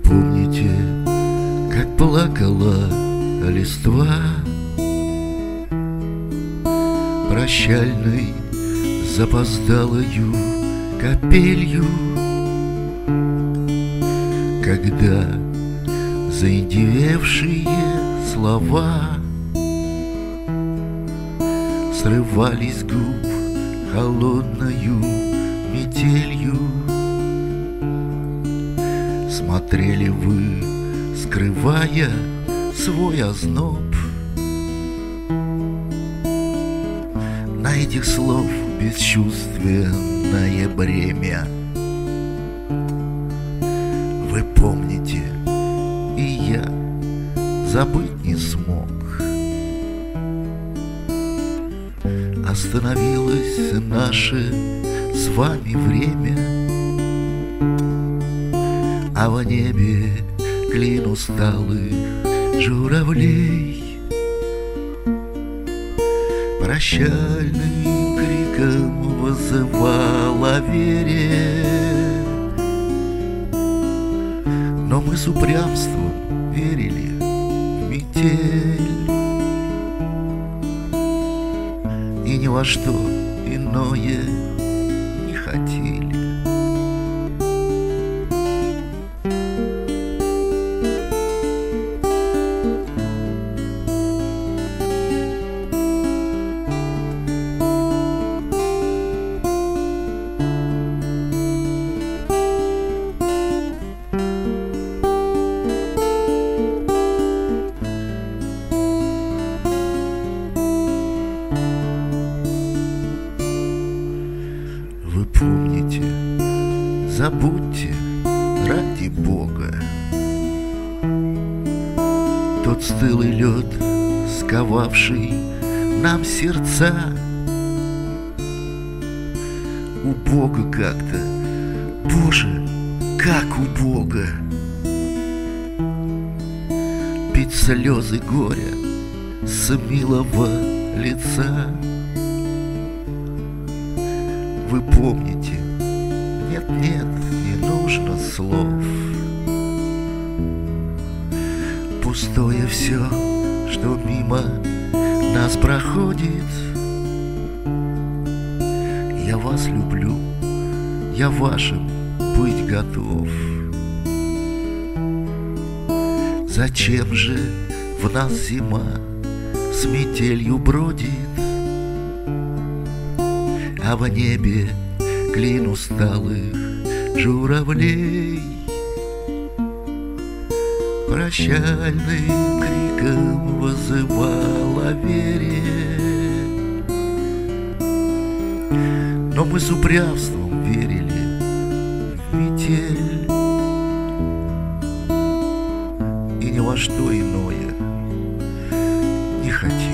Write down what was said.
помните, как плакала листва прощальной запоздалою капелью, когда заиндевевшие слова срывались с губ холодною метелью? Смотрели вы, скрывая свой озноб, на этих слов бесчувственное бремя. Вы помните, и я забыть не смог. Остановилось наше с вами время, а в небе клин усталых журавлей прощальным криком вызывал о вере. Но мы с упрямством верили в метель и ни во что иное не хотели. Вы помните, забудьте ради Бога тот стылый лед, сковавший нам сердца. Убого как-то, Боже, как убого пить слезы горя с милого лица. Вы помните, нет-нет, не нужно слов, пустое все, что мимо нас проходит. Я вас люблю, я вашим быть готов. Зачем же в нас зима с метелью бродит, а в небе клин усталых журавлей прощальным криком вызывал о вере? Но мы с упрямством верили в метель и ни во что иное не хотели.